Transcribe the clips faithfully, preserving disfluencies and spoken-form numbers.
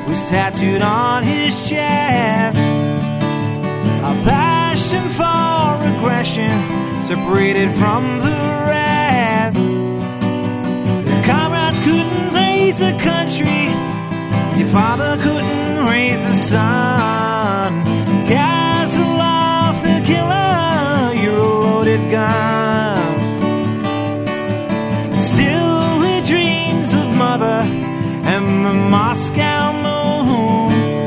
was tattooed on his chest. A passion for aggression separated from the rest. The comrades couldn't raise a country, your father couldn't raise a son. Gasolov the killer, you're a loaded gun. Still he dreams of mother and the Moscow moon.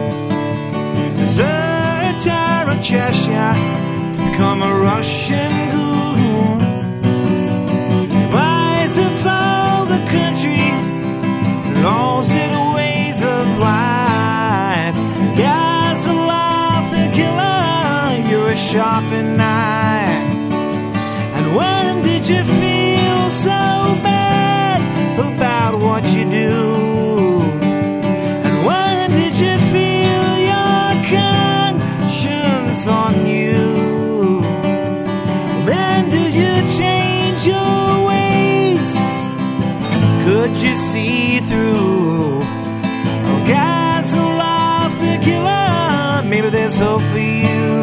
Deserter of Cheshire to become a Russian goon. Rise and fall the country, laws and ways of life. Gasolov the killer, you're a sharpened knife. And when did you feel so bad about what you do? And when did you feel your conscience on you? When did you change your ways? Could you see through? Oh, Gasolov the killer, maybe there's hope for you.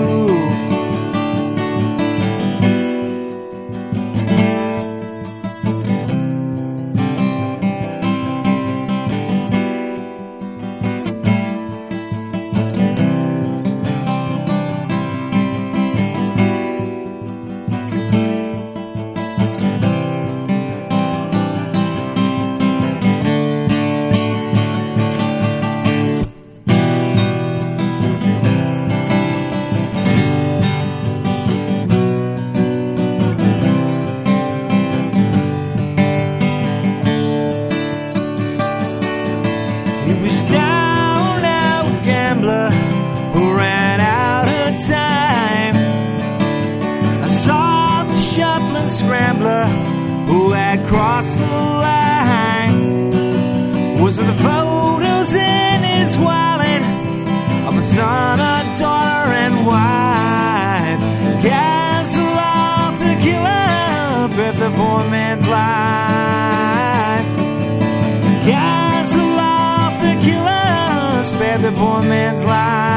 Scrambler who had crossed the line. Was it the photos in his wallet of a son, a daughter, and wife? Gasolov the killer bet the poor man's life. Gasolov the killer spared the poor man's life.